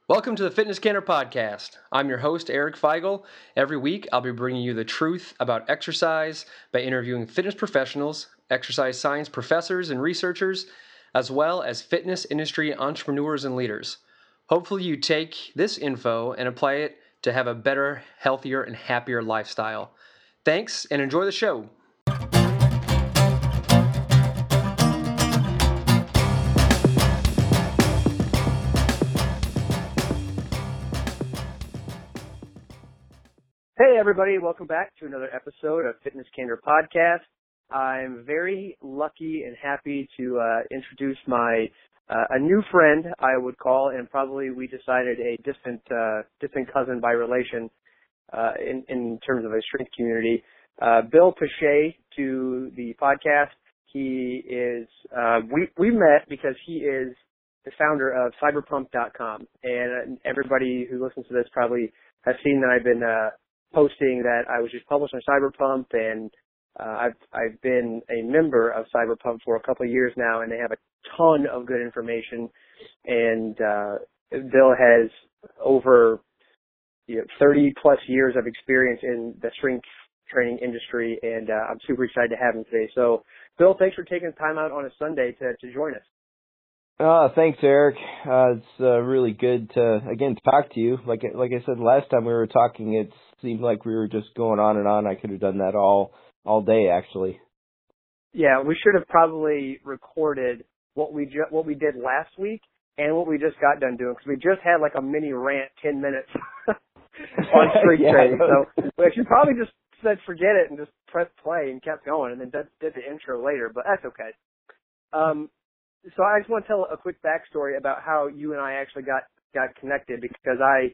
Welcome to the Fitness Canner Podcast. I'm your host, Eric Feigl. Every week, I'll be bringing you the truth about exercise by interviewing fitness professionals, exercise science professors and researchers, as well as fitness industry entrepreneurs and leaders. Hopefully, you take this info and apply it to have a better, healthier, and happier lifestyle. Thanks, and enjoy the show. Hey everybody, welcome back to another episode of Fitness Candor Podcast. I'm very lucky and happy to introduce my a new friend, I would call, and probably we decided a distant cousin by relation in terms of a strength community. Bill Pache to the podcast. He is we met because he is the founder of cyberpump.com, and everybody who listens to this probably has seen that I've been posting that I was just published on Cyberpump, and I've been a member of Cyberpump for a couple of years now, and they have a ton of good information. And Bill has over 30 plus years of experience in the strength training industry, and I'm super excited to have him today. So, Bill, thanks for taking time out on a Sunday to join us. Thanks, Eric. It's really good to again talk to you. Like I said last time we were talking, it seemed like we were just going on and on. I could have done that all day, actually. Yeah, we should have probably recorded what we did last week and what we just got done doing, because we just had like a mini rant, 10 minutes on strength training. So we should probably just said forget it and just press play and kept going, and then did the intro later. But that's okay. So I just want to tell a quick backstory about how you and I actually got connected, because I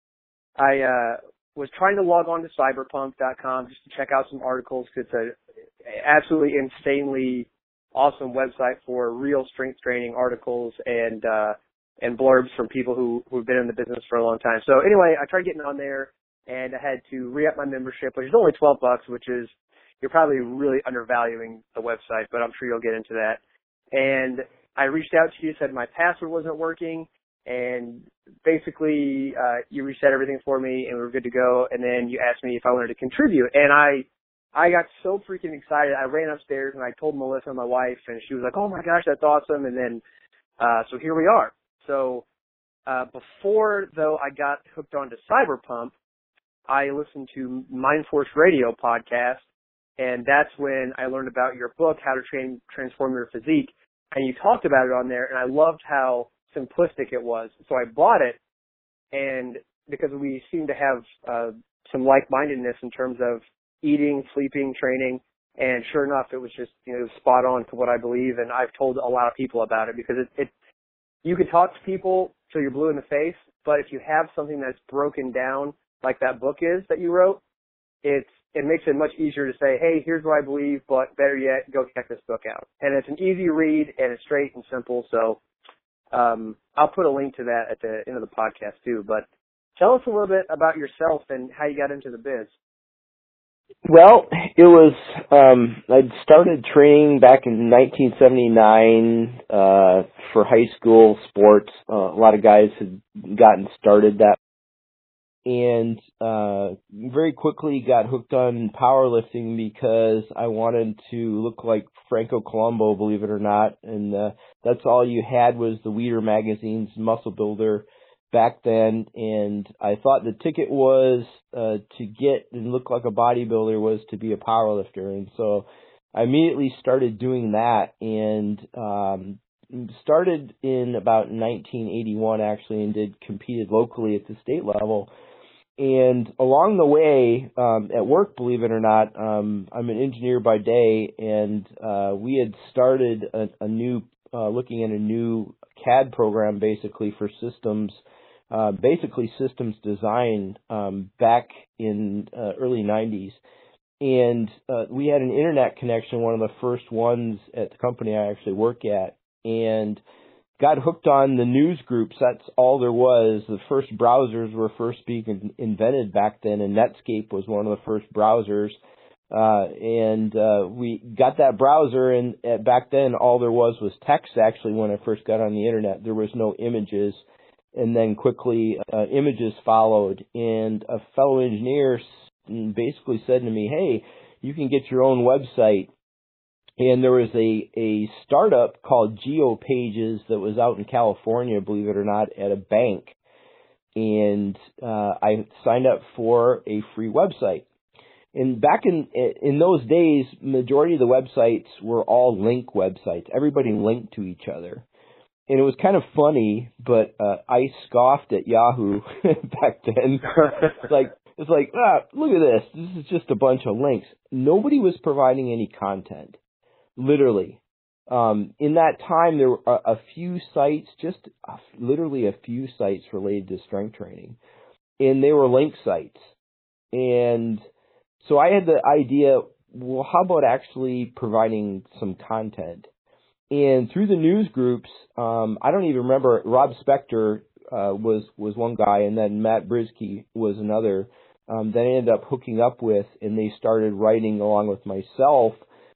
was trying to log on to cyberpump.com just to check out some articles, because it's a absolutely insanely awesome website for real strength training articles and blurbs from people who've been in the business for a long time. So anyway, I tried getting on there, and I had to re-up my membership, which is only $12, which is, you're probably really undervaluing the website, but I'm sure you'll get into that. And I reached out to you, said my password wasn't working, and basically you reset everything for me, and we were good to go. And then you asked me if I wanted to contribute, and I got so freaking excited. I ran upstairs and I told Melissa, my wife, and she was like, "Oh my gosh, that's awesome!" And then so here we are. So before though I got hooked onto Cyberpump, I listened to Mindforce Radio podcast, and that's when I learned about your book, How to Transform Your Physique. And you talked about it on there, and I loved how simplistic it was. So I bought it, and because we seem to have some like-mindedness in terms of eating, sleeping, training, and sure enough, it was just spot on to what I believe. And I've told a lot of people about it, because it you can talk to people till you're blue in the face, but if you have something that's broken down like that book is that you wrote, it makes it much easier to say, hey, here's what I believe, but better yet, go check this book out. And it's an easy read, and it's straight and simple. So I'll put a link to that at the end of the podcast too. But tell us a little bit about yourself and how you got into the biz. Well, it was, I'd started training back in 1979 for high school sports. A lot of guys had gotten started that, and very quickly got hooked on powerlifting because I wanted to look like Franco Columbu, believe it or not. And that's all you had was the Weider magazine's Muscle Builder back then. And I thought the ticket was to get and look like a bodybuilder was to be a powerlifter. And so I immediately started doing that, and started in about 1981 actually, and competed locally at the state level. And along the way, at work, believe it or not, I'm an engineer by day, and we had started looking at a new CAD program basically for systems, systems design back in early 90s. And we had an internet connection, one of the first ones at the company I actually work at, and got hooked on the news groups. That's all there was. The first browsers were first being invented back then, and Netscape was one of the first browsers. And we got that browser, and back then all there was text, actually, when I first got on the internet. There was no images. and then quickly images followed. And a fellow engineer basically said to me, "Hey, you can get your own website." And there was a startup called GeoPages that was out in California, believe it or not, at a bank. And I signed up for a free website. And back in those days, majority of the websites were all link websites. Everybody linked to each other. And it was kind of funny, but I scoffed at Yahoo back then. It's like, look at this. This is just a bunch of links. Nobody was providing any content, literally. In that time, there were a few sites, literally a few sites related to strength training, and they were link sites. And so I had the idea, well, how about actually providing some content? And through the news groups, I don't even remember, Rob Spector was one guy, and then Matt Brisky was another that I ended up hooking up with, and they started writing along with myself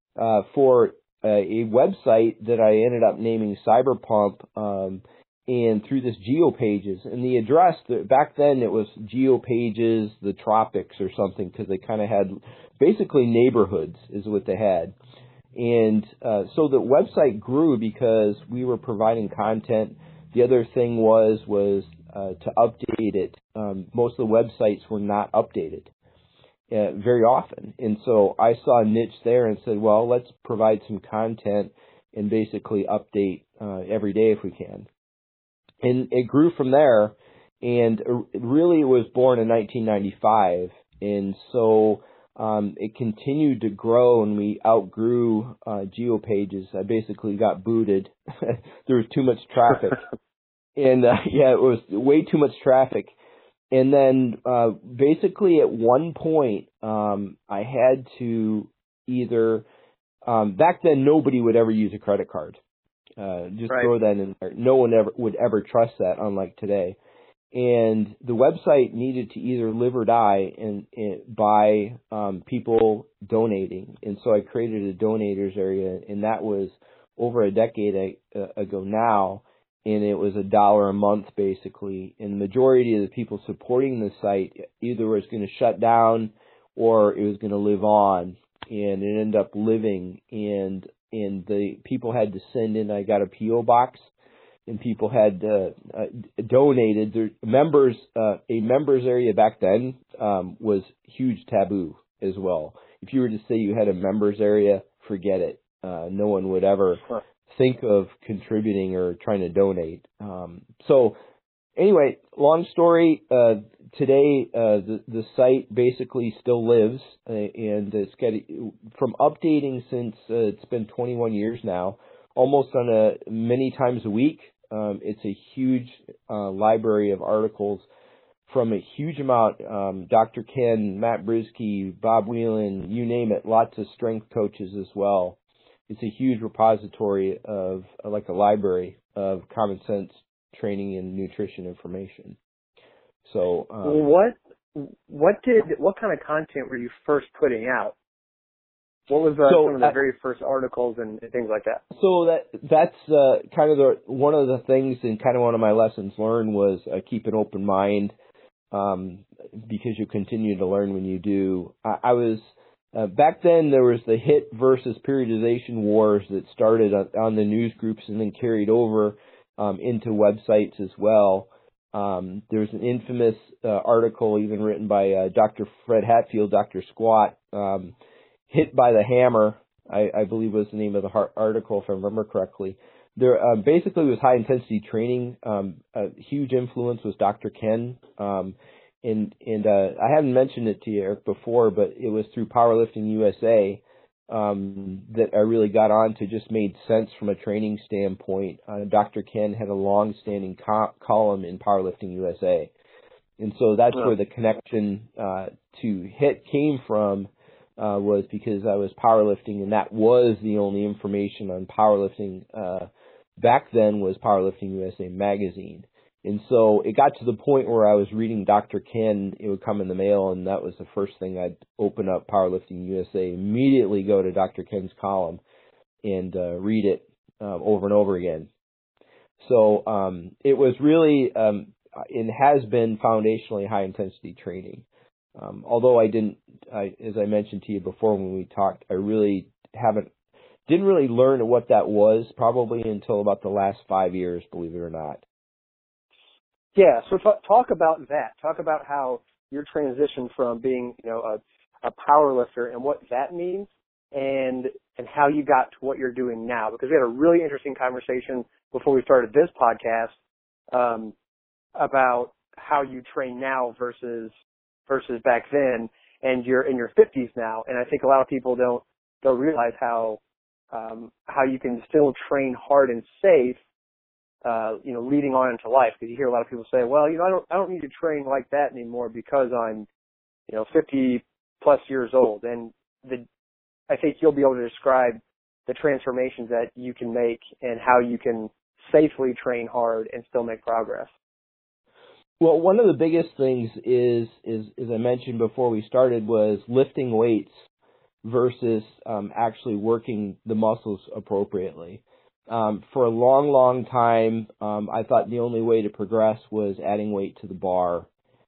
for a website that I ended up naming Cyberpump, and through this GeoPages. And the address, back then it was GeoPages, the Tropics or something, because they kind of had basically neighborhoods is what they had. And so the website grew because we were providing content. The other thing was to update it. Most of the websites were not updated very often. And so I saw a niche there and said, well, let's provide some content and basically update every day if we can. And it grew from there. And really it was born in 1995. And so it continued to grow, and we outgrew GeoPages. I basically got booted. There was too much traffic. And it was way too much traffic. And then basically at one point, I had to either, back then nobody would ever use a credit card. Just right. Throw that in there. No one would ever trust that, unlike today. And the website needed to either live or die by people donating. And so I created a donators area, and that was over a decade ago now. And it was $1 a month, basically. And the majority of the people supporting the site either was going to shut down or it was going to live on. And it ended up living. And the people had to send in, I got a P.O. box, and people had donated. Their members, a members area back then was huge taboo as well. If you were to say you had a members area, forget it. No one would ever think of contributing or trying to donate. So anyway, long story, today the site basically still lives, and it's got, from updating since it's been 21 years now, almost on many times a week. It's a huge library of articles from a huge amount. Dr. Ken, Matt Brisky, Bob Whelan, you name it, lots of strength coaches as well. It's a huge repository of, like a library of common sense training and nutrition information. So, what kind of content were you first putting out? What was some of the very first articles and things like that? So that's kind of one of the things, and kind of one of my lessons learned was keep an open mind, because you continue to learn when you do. I was back then there was the HIT versus periodization wars that started on the news groups and then carried over into websites as well. There was an infamous article even written by Dr. Fred Hatfield, Dr. Squat, Hit by the Hammer, I believe was the name of the article, if I remember correctly. There basically was high intensity training. A huge influence was Dr. Ken, and I haven't mentioned it to you, Eric, before, but it was through Powerlifting USA that I really got on to, just made sense from a training standpoint. Dr. Ken had a long-standing column in Powerlifting USA, and so that's where the connection to HIT came from. Was because I was powerlifting, and that was the only information on powerlifting back then was Powerlifting USA magazine. And so it got to the point where I was reading Dr. Ken, it would come in the mail, and that was the first thing I'd open up Powerlifting USA, immediately go to Dr. Ken's column and read it over and over again. So it was really, it has been foundationally high intensity training. Although as I mentioned to you before when we talked, I really didn't really learn what that was probably until about the last 5 years, believe it or not. Yeah, so talk about that. Talk about how your transition from being, a power lifter and what that means, and how you got to what you're doing now. Because we had a really interesting conversation before we started this podcast about how you train now versus back then, and you're in your 50s now. And I think a lot of people don't realize how you can still train hard and safe, leading on into life. Because you hear a lot of people say, well, I don't need to train like that anymore because I'm, 50 plus years old. And I think you'll be able to describe the transformations that you can make and how you can safely train hard and still make progress. Well, one of the biggest things is as I mentioned before we started, was lifting weights versus actually working the muscles appropriately. For a long, long time, I thought the only way to progress was adding weight to the bar.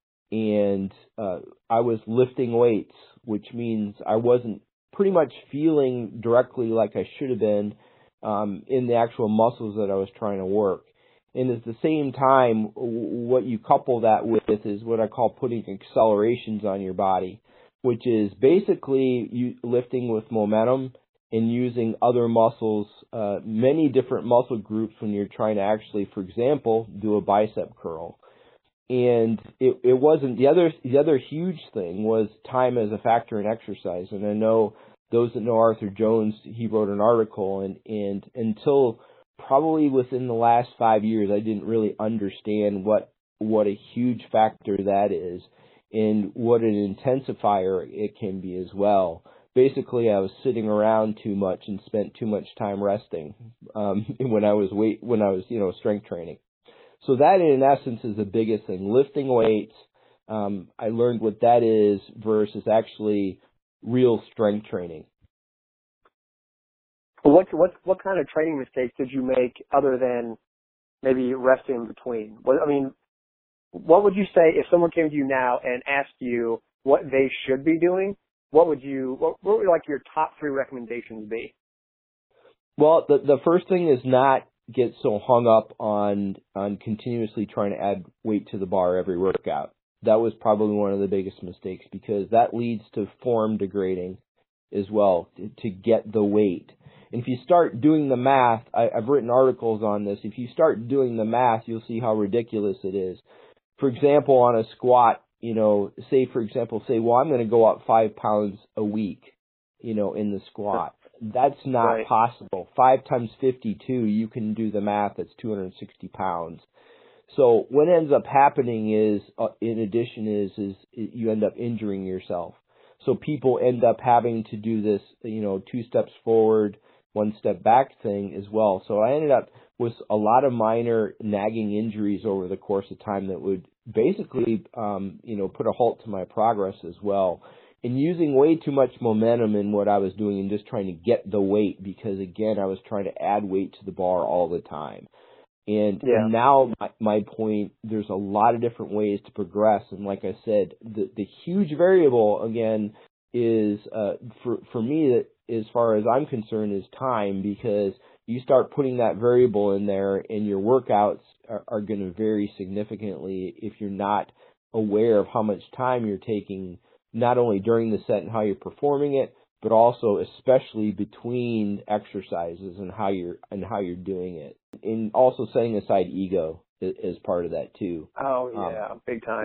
And I was lifting weights, which means I wasn't pretty much feeling directly like I should have been in the actual muscles that I was trying to work. And at the same time, what you couple that with is what I call putting accelerations on your body, which is basically you lifting with momentum and using other muscles, many different muscle groups when you're trying to actually, for example, do a bicep curl. And it wasn't, the other huge thing was time as a factor in exercise. And I know those that know Arthur Jones, he wrote an article, and until probably within the last 5 years, I didn't really understand what a huge factor that is and what an intensifier it can be as well. Basically, I was sitting around too much and spent too much time resting when I was strength training. So that, in essence, is the biggest thing. Lifting weights, I learned what that is versus actually real strength training. What kind of training mistakes did you make other than maybe resting in between? What would you say if someone came to you now and asked you what they should be doing? What would like your top 3 recommendations be? Well, the first thing is not get so hung up on continuously trying to add weight to the bar every workout. That was probably one of the biggest mistakes, because that leads to form degrading as well to get the weight. And if you start doing the math, I've written articles on this. If you start doing the math, you'll see how ridiculous it is. For example, on a squat, say, well, I'm going to go up 5 pounds a week, in the squat. That's not right. possible. 5 times 52, you can do the math, that's 260 pounds. So what ends up happening is, in addition, is you end up injuring yourself. So people end up having to do this, 2 steps forward, 1 step back thing as well. So I ended up with a lot of minor nagging injuries over the course of time that would basically, put a halt to my progress as well. And using way too much momentum in what I was doing and just trying to get the weight, because again, I was trying to add weight to the bar all the time. And now my point, there's a lot of different ways to progress. And like I said, the huge variable again is, for me, as far as I'm concerned, is time, because you start putting that variable in there and your workouts are going to vary significantly if you're not aware of how much time you're taking, not only during the set and how you're performing it, but also especially between exercises and how you're doing it. And also setting aside ego as part of that too. Oh yeah, big time.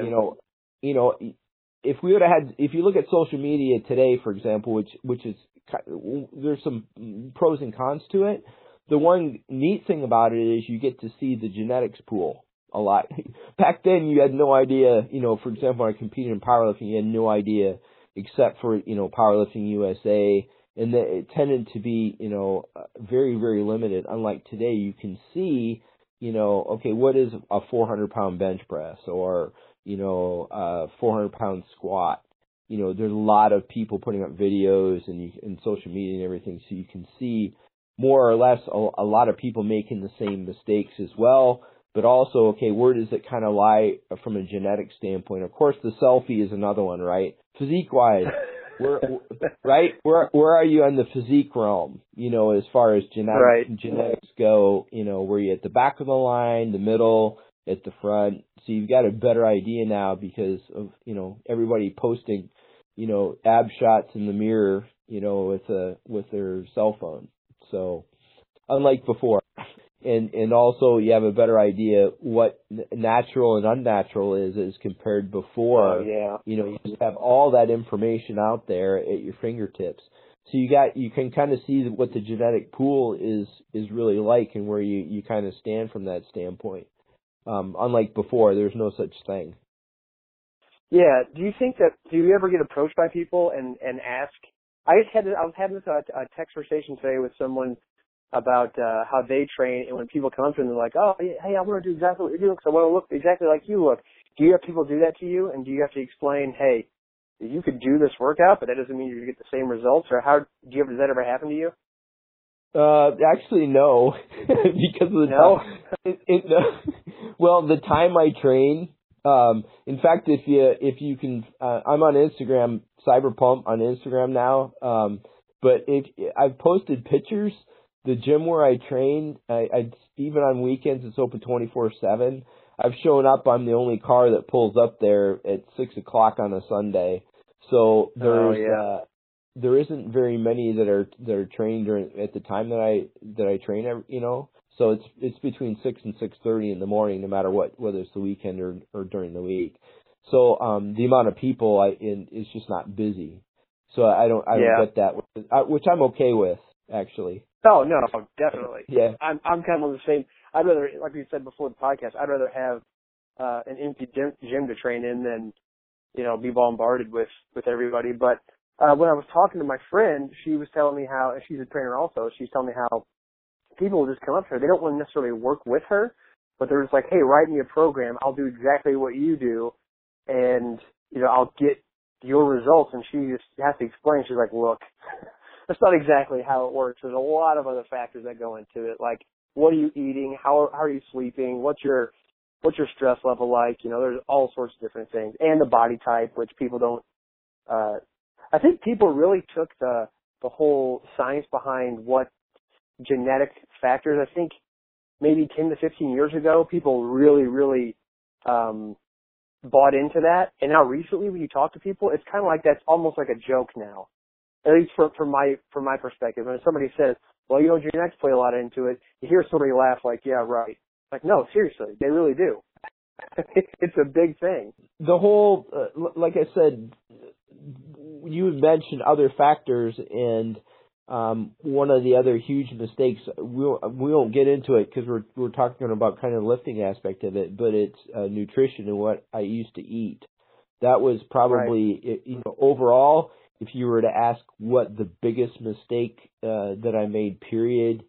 If you look at social media today, for example, which is, there's some pros and cons to it. The one neat thing about it is you get to see the genetics pool a lot. Back then, you had no idea, for example, when I competed in powerlifting, you had no idea except for, Powerlifting USA, and it tended to be, very, very limited. Unlike today, you can see, okay, what is a 400-pound bench press or, a 400-pound squat? There's a lot of people putting up videos and social media and everything, so you can see more or less a lot of people making the same mistakes as well. But also, okay, where does it kind of lie from a genetic standpoint? Of course, the selfie is another one, right? Physique-wise, right? Where are you on the physique realm? You know, as far as genetics go, you know, were you at the back of the line, the middle, at the front? So you've got a better idea now because of, you know, everybody posting, you know, ab shots in the mirror, you know, with their cell phone. So unlike before. And also you have a better idea what natural and unnatural is as compared before. Oh, yeah. You know, you just have all that information out there at your fingertips. So you can kind of see what the genetic pool is really like and where you kind of stand from that standpoint. Unlike before, there's no such thing. Yeah. Do you ever get approached by people and ask? I was having a text conversation today with someone about how they train, and when people come up to them, they're like, "Oh, hey, I want to do exactly what you're doing because I want to look exactly like you look." Do you have people do that to you, and do you have to explain, "Hey, you could do this workout, but that doesn't mean you're going to get the same results"? Or does that ever happen to you? Actually, no, because of the time. Well, the time I train. In fact, if you can, I'm on Instagram, Cyberpump on Instagram now. But if I've posted pictures. The gym where I train, I even on weekends, it's open 24/7. I've shown up. I'm the only car that pulls up there at 6:00 on a Sunday. So there isn't very many that are trained at the time that I train. You know, so it's between 6 and 6:30 in the morning, no matter whether it's the weekend or during the week. So the amount of people is just not busy. So I don't get that, which I'm okay with actually. Oh, no, definitely. Yeah. I'm kind of the same. I'd rather, like we said before the podcast, I'd rather have an empty gym to train in than, you know, be bombarded with everybody. But when I was talking to my friend, she was telling me how, and she's a trainer also, she's telling me how people will just come up to her. They don't want to necessarily work with her, but they're just like, "Hey, write me a program. I'll do exactly what you do, and, you know, I'll get your results." And she just has to explain. She's like, "Look, that's not exactly how it works. There's a lot of other factors that go into it, like what are you eating, how are you sleeping, what's your stress level like, you know, there's all sorts of different things, and the body type, which people don't. I think people really took the whole science behind what genetic factors. I think maybe 10 to 15 years ago, people really bought into that, and now recently, when you talk to people, it's kind of like that's almost like a joke now. At least from my perspective. When somebody says, "Well, you know, genetics play a lot into it," you hear somebody laugh like, "Yeah, right." Like, no, seriously, they really do. It's a big thing. The whole, like I said, you mentioned other factors, and one of the other huge mistakes, we won't get into it because we're talking about kind of the lifting aspect of it, but it's nutrition and what I used to eat. That was probably, you know, overall, if you were to ask what the biggest mistake that I made, period,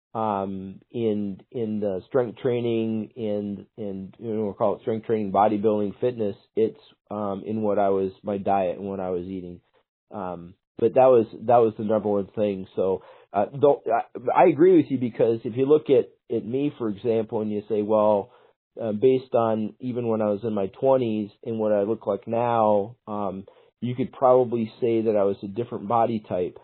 in the strength training and you know, we'll call it strength training, bodybuilding, fitness, it's in my diet and what I was eating. But that was the number one thing. So I agree with you, because if you look at me, for example, and you say, well, based on even when I was in my 20s and what I look like now, you could probably say that I was a different body type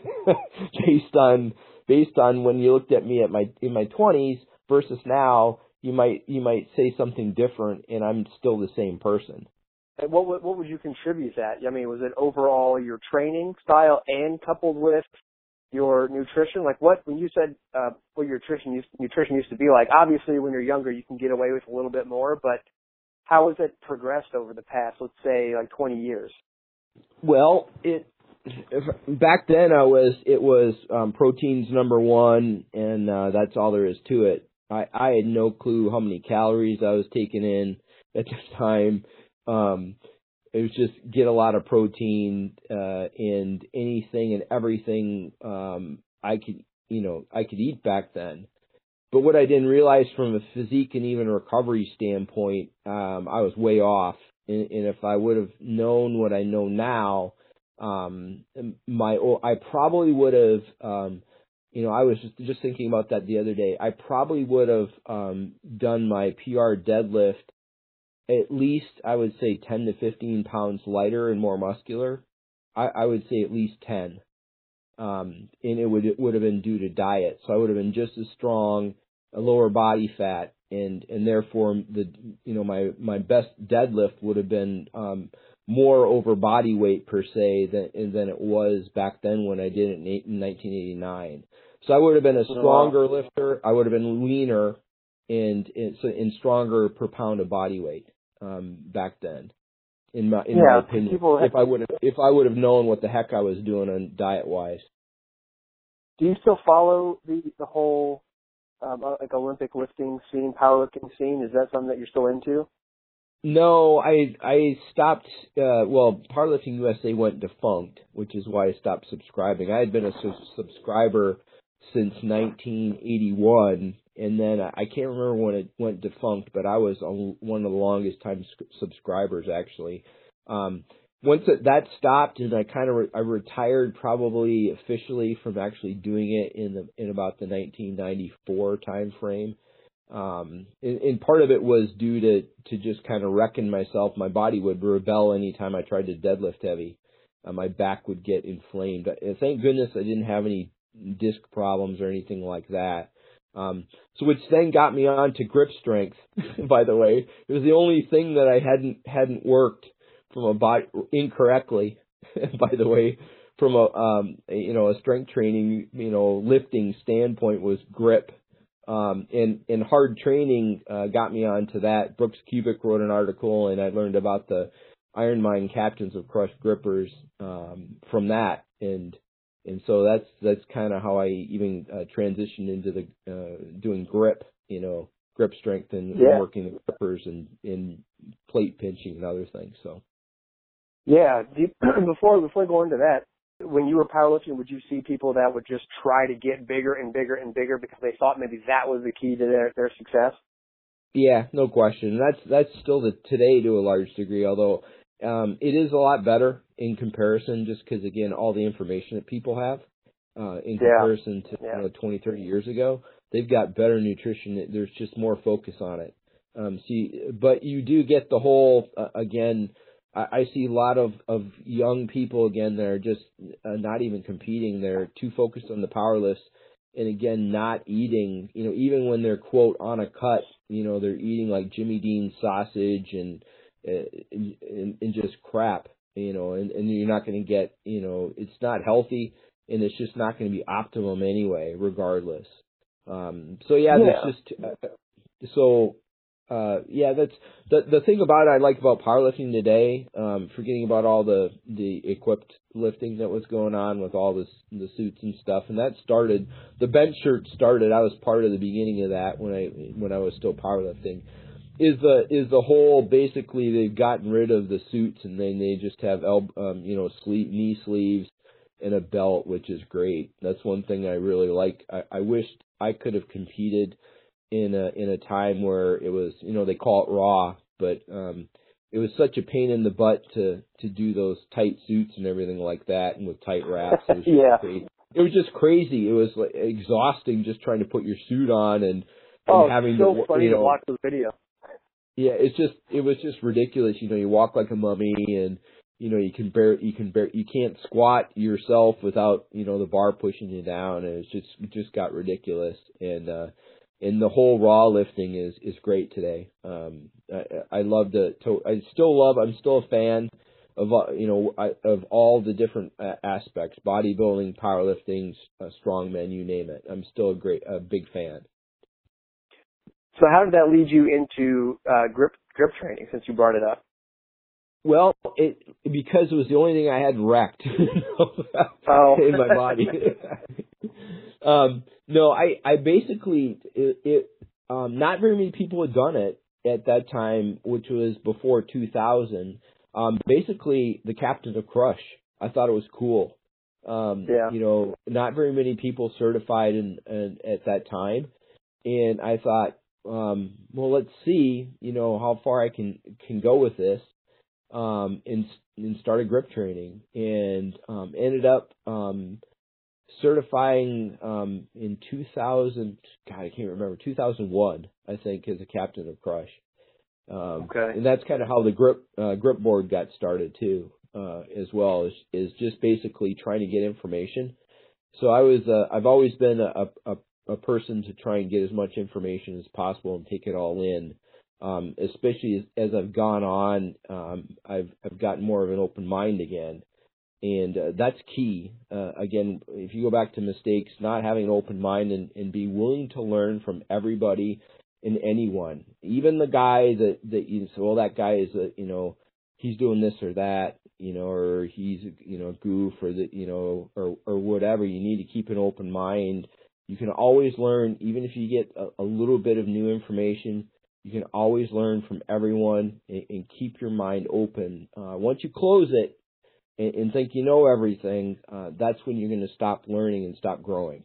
based on when you looked at me in my 20s versus now. You might say something different, and I'm still the same person. And what would you contribute that? I mean, was it overall your training style and coupled with your nutrition? Like when you said what your nutrition used to be like, obviously when you're younger you can get away with a little bit more, but how has it progressed over the past, let's say, like 20 years? Well, back then it was protein's number one, and that's all there is to it. I had no clue how many calories I was taking in at the time. It was just get a lot of protein, and anything and everything I could eat back then. But what I didn't realize from a physique and even recovery standpoint, I was way off. And if I would have known what I know now, I probably would have I was just thinking about that the other day. I probably would have done my PR deadlift at least, I would say, 10 to 15 pounds lighter and more muscular. I would say at least 10. And it would have been due to diet. So I would have been just as strong, a lower body fat, and therefore my best deadlift would have been more over body weight per se than it was back then when I did it in 1989. So I would have been a stronger lifter. I would have been leaner and stronger per pound of body weight back then. In my opinion, if I would have known what the heck I was doing on diet wise. Do you still follow the whole like Olympic lifting scene, powerlifting scene? Is that something that you're still into? No, I stopped. Powerlifting USA went defunct, which is why I stopped subscribing. I had been a subscriber since 1981, and then I can't remember when it went defunct, but I was one of the longest time subscribers actually. Once that stopped, and I retired probably officially from actually doing it in about the 1994 time frame. And part of it was due to just kind of reckon myself. My body would rebel anytime I tried to deadlift heavy. My back would get inflamed. Thank goodness I didn't have any disc problems or anything like that. So which then got me on to grip strength, by the way. It was the only thing that I hadn't worked from a body incorrectly, by the way, from a strength training, lifting standpoint was grip. And hard training, got me onto that. Brooks Kubik wrote an article, and I learned about the Ironmind Captains of Crushed Grippers, from that. And so that's kind of how I even, transitioned into the, doing grip, grip strength and working the grippers and plate pinching and other things. So. Yeah. Before going to that, when you were powerlifting, would you see people that would just try to get bigger and bigger and bigger because they thought maybe that was the key to their success? Yeah, no question. That's still today to a large degree, although it is a lot better in comparison just because, again, all the information that people have in comparison to 20, 30 years ago. They've got better nutrition. There's just more focus on it. But you do get the whole, again, I see a lot of young people, again, that are just not even competing. They're too focused on the power lifts and, again, not eating, even when they're, quote, on a cut, they're eating like Jimmy Dean sausage and just crap, and you're not going to get, it's not healthy and it's just not going to be optimum anyway, regardless. That's just, that's the thing about it I like about powerlifting today, forgetting about all the equipped lifting that was going on with all the suits and stuff, and that started, the bench shirt started, I was part of the beginning of that when I was still powerlifting, is the whole, basically they've gotten rid of the suits and then they just have knee sleeves and a belt, which is great. That's one thing I really like. I wished I could have competed in a time where it was, they call it raw, but it was such a pain in the butt to do those tight suits and everything like that, and with tight wraps. It was crazy. It was just crazy. It was like exhausting just trying to put your suit on and having so funny to watch the video. Yeah, it was just ridiculous. You walk like a mummy, and you can't squat yourself without the bar pushing you down, and it just got ridiculous. And the whole raw lifting is great today. I love I'm still a fan of of all the different aspects: bodybuilding, powerlifting, strongman, you name it. I'm still a big fan. So how did that lead you into grip training, since you brought it up? Well, because it was the only thing I had wrecked in my body. No, I basically, not very many people had done it at that time, which was before 2000. Basically, the Captain of Crush. I thought it was cool. Not very many people certified at that time. And I thought, well, let's see, how far I can go with this, and started grip training, and ended up, certifying in 2000. God, I can't remember. 2001, I think, as a captain of Crush. Okay. And that's kind of how the grip board got started too, as well, is just basically trying to get information. So I've always been a person to try and get as much information as possible and take it all in. Especially as I've gone on, I've gotten more of an open mind again, and that's key. Again, if you go back to mistakes, not having an open mind and be willing to learn from everybody and anyone, even the guy that you say, well, that guy is he's doing this or that, or he's a goof or or whatever. You need to keep an open mind. You can always learn, even if you get a little bit of new information. You can always learn from everyone and keep your mind open. Once you close it and think you know everything, that's when you're going to stop learning and stop growing.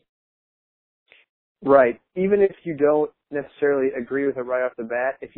Right. Even if you don't necessarily agree with it right off the bat, I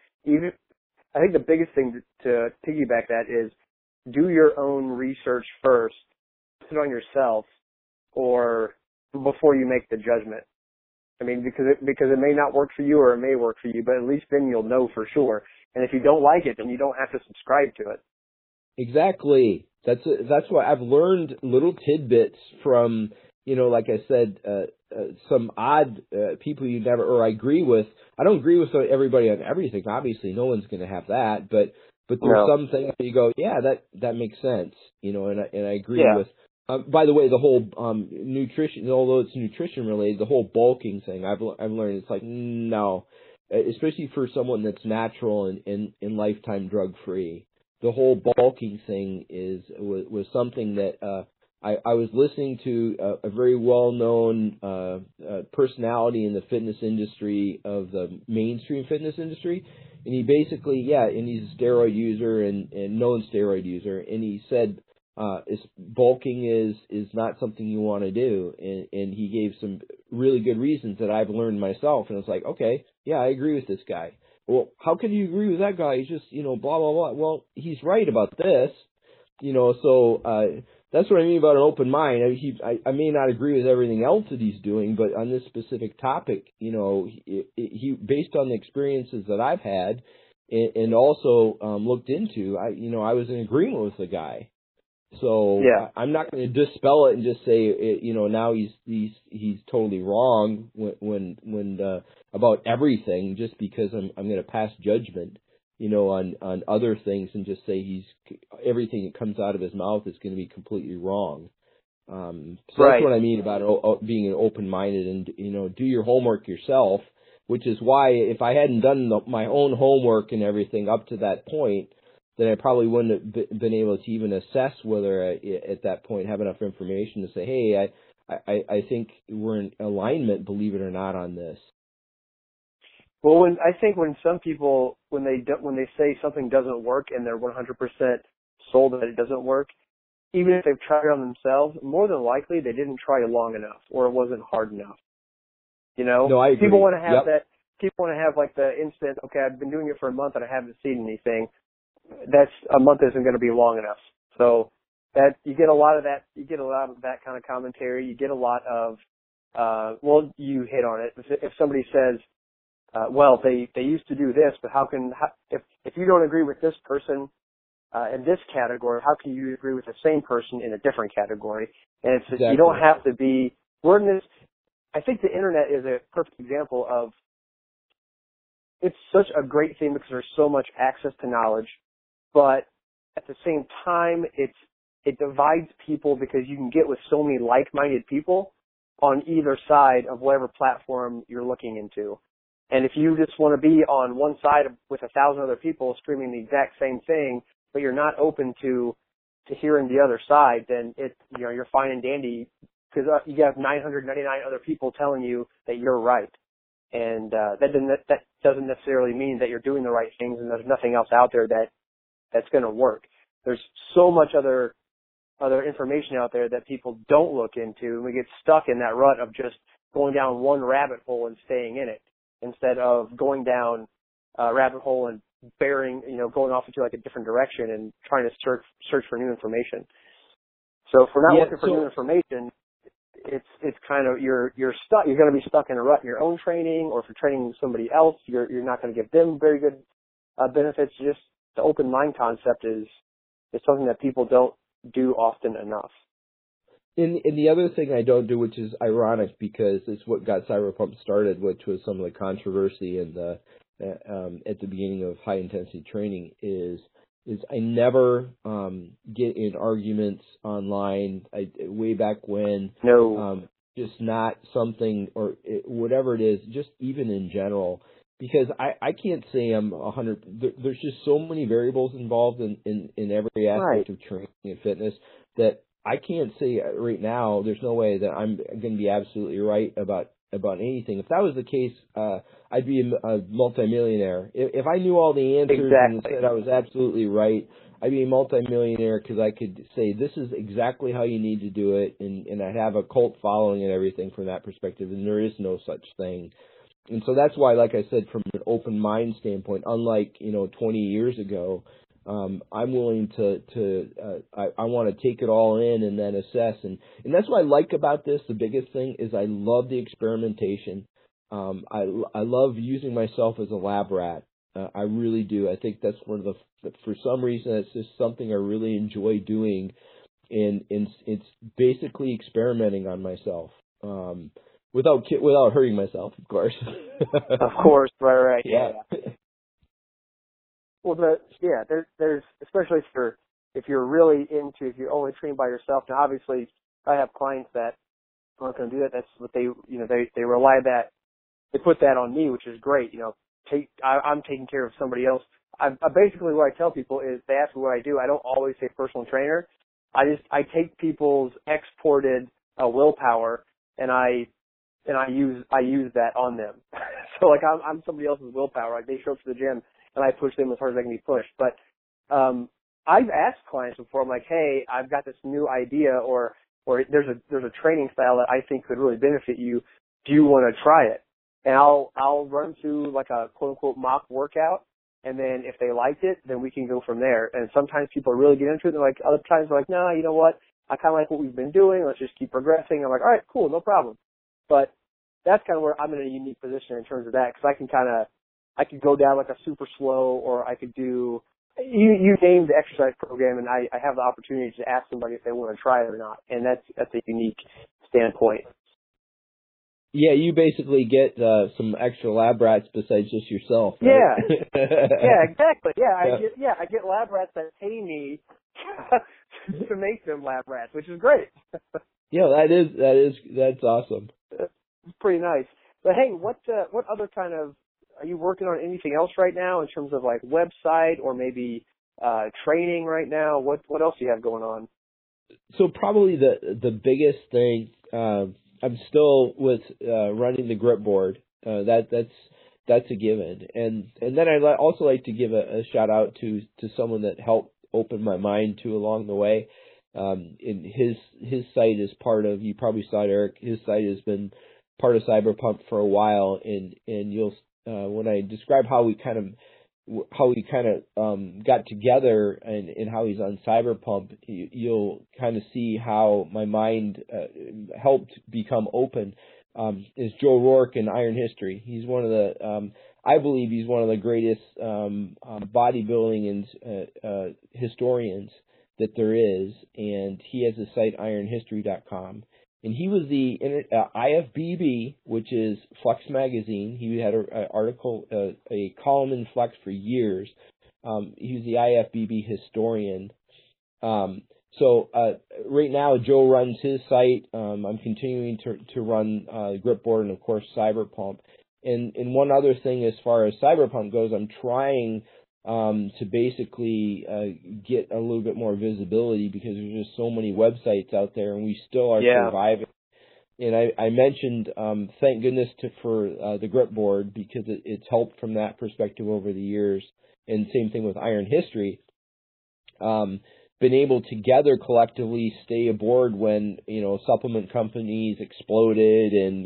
think the biggest thing to piggyback that is do your own research first, put it on yourself, or before you make the judgment. I mean, because it may not work for you or it may work for you, but at least then you'll know for sure. And if you don't like it, then you don't have to subscribe to it. Exactly. That's why I've learned little tidbits from, like I said, some odd people you never, or I agree with. I don't agree with everybody on everything. Obviously, no one's going to have that, but there's some things where you go, yeah, that makes sense, and I agree with. By the way, the whole nutrition, although it's nutrition related, the whole bulking thing, I've learned it's like, no, especially for someone that's natural and lifetime drug free. The whole bulking thing was something that I was listening to a very well known personality in the fitness industry, of the mainstream fitness industry, and he basically and he's a steroid user and known steroid user, and he said. Bulking is not something you want to do, and he gave some really good reasons that I've learned myself, and it's like, okay, yeah, I agree with this guy. Well, how can you agree with that guy? He's just, blah, blah, blah. Well, he's right about this, so that's what I mean about an open mind. I may not agree with everything else that he's doing, but on this specific topic, he based on the experiences that I've had and also looked into, I was in agreement with the guy. So I'm not going to dispel it and just say, now he's totally wrong when about everything, just because I'm going to pass judgment, on other things and just say everything that comes out of his mouth is going to be completely wrong. So that's what I mean about being open-minded and, do your homework yourself, which is why if I hadn't done my own homework and everything up to that point, then I probably wouldn't have been able to even assess whether I, at that point, have enough information to say, hey, I think we're in alignment, believe it or not, on this. Well, I think when some people, when they say something doesn't work and they're 100% sold that it doesn't work, even if they've tried it on themselves, more than likely they didn't try it long enough or it wasn't hard enough. No, I agree. People want to have that. People want to have like the instant. Okay, I've been doing it for a month and I haven't seen anything. That's a month isn't going to be long enough. So that you get a lot of that. You get a lot of that kind of commentary. You get a lot of. Well, you hit on it. If somebody says, well, they used to do this, but if you don't agree with this person in this category, how can you agree with the same person in a different category? And it's exactly. You don't have to be. We're in this. I think the internet is a perfect example of. It's such a great thing because there's so much access to knowledge, but at the same time, it divides people because you can get with so many like-minded people on either side of whatever platform you're looking into. And if you just want to be on one side with 1,000 other people screaming the exact same thing, but you're not open to hearing the other side, then you're fine and dandy because you have 999 other people telling you that you're right. And that doesn't necessarily mean that you're doing the right things and there's nothing else out there that's going to work. There's so much other information out there that people don't look into, and we get stuck in that rut of just going down one rabbit hole and staying in it instead of going down a rabbit hole and going off into like a different direction and trying to search for new information. So if we're not looking for new information, it's kind of you're stuck. You're going to be stuck in a rut in your own training, or if you're training somebody else, you're not going to give them very good benefits. Just the open mind concept is something that people don't do often enough. And the other thing I don't do, which is ironic because it's what got Cyberpump started, which was some of the controversy and the at the beginning of high intensity training, is I never get in arguments online. Way back when, just not something or whatever it is, just even in general. Because I can't say I'm 100. There's just so many variables involved in every aspect of training and fitness that I can't say right now. There's no way that I'm going to be absolutely right about anything. If that was the case, I'd be a multimillionaire. If I knew all the answers and said I was absolutely right, I'd be a multimillionaire because I could say this is exactly how you need to do it, and I'd have a cult following and everything from that perspective. And there is no such thing. And so that's why, like I said, from an open mind standpoint, unlike 20 years ago, I'm willing I want to take it all in and then assess. And that's what I like about this. The biggest thing is I love the experimentation. I love using myself as a lab rat. I really do. I think that's for some reason, it's just something I really enjoy doing. And it's basically experimenting on myself. Without hurting myself, of course. Of course, right. Yeah. Well, there's especially if you're really if you're only training by yourself. Now, obviously, I have clients that aren't going to do that. That's what they rely that they put that on me, which is great. I'm taking care of somebody else. I basically what I tell people is they ask me what I do. I don't always say personal trainer. I take people's exported willpower and I use that on them. So like I'm somebody else's willpower. Like they show up to the gym and I push them as hard as I can be pushed. But I've asked clients before. I'm like, hey, I've got this new idea, or there's a training style that I think could really benefit you. Do you want to try it? And I'll run through like a quote unquote mock workout, and then if they liked it, then we can go from there. And sometimes people really get into it. They're like, other times they're like, no, you know what? I kind of like what we've been doing. Let's just keep progressing. I'm like, all right, cool, no problem. But that's kind of where I'm in a unique position in terms of that, because I could go down like a super slow, or I could do, you name the exercise program, and I have the opportunity to ask somebody if they want to try it or not. And that's a unique standpoint. Yeah, you basically get some extra lab rats besides just yourself. Right? Yeah. Yeah, exactly. Yeah, I get lab rats that pay me to make them lab rats, which is great. Yeah, that's awesome. It's pretty nice. But hey, what other kind of, are you working on anything else right now in terms of like website or maybe training right now? What else do you have going on? So probably the biggest thing, I'm still with running the grip board. That's a given. And then I'd also like to give a shout out to someone that helped open my mind to along the way. And his site is part of, you probably saw it, Eric, his site has been part of Cyberpump for a while, and you'll when I describe how we kind of got together and how he's on Cyberpump, you'll kind of see how my mind helped become open. Is Joe Rourke in Iron History. He's one of the I believe he's one of the greatest bodybuilding and historians that there is, and he has a site, ironhistory.com. And he was the IFBB, which is Flex Magazine. He had an article, a column in Flex for years. He was the IFBB historian. So right now, Joe runs his site. I'm continuing to run Gripboard and, of course, Cyberpump. And one other thing as far as Cyberpump goes, I'm trying to basically get a little bit more visibility because there's just so many websites out there, and we still are surviving. And I mentioned, thank goodness for the Gripboard, because it's helped from that perspective over the years. And same thing with Iron History. Been able together collectively stay aboard when, supplement companies exploded and,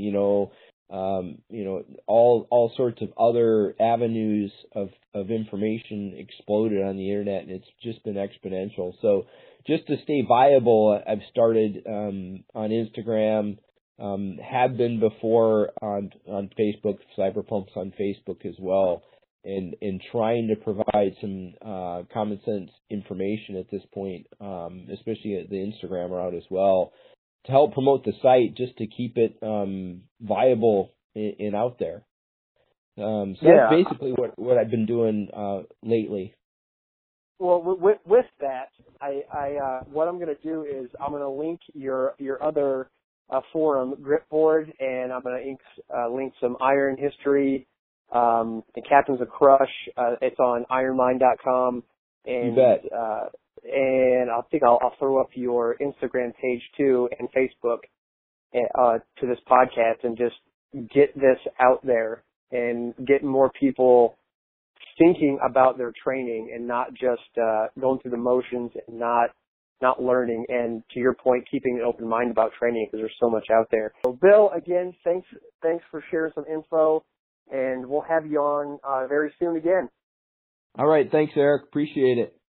all sorts of other avenues of information exploded on the internet, and it's just been exponential. So just to stay viable, I've started on Instagram have been before on Facebook, Cyberpunks on Facebook as well, and trying to provide some common sense information at this point, especially the Instagram route as well, to help promote the site just to keep it viable and out there. So that's basically what I've been doing lately. Well, with that, I what I'm going to do is I'm going to link your other forum, Gripboard, and I'm going to link some Iron History, and Captains of Crush. It's on ironmind.com, and you bet. And I think I'll throw up your Instagram page too and Facebook to this podcast, and just get this out there and get more people thinking about their training and not just going through the motions and not learning. And to your point, keeping an open mind about training, because there's so much out there. So Bill, again, thanks for sharing some info, and we'll have you on very soon again. All right. Thanks, Eric. Appreciate it.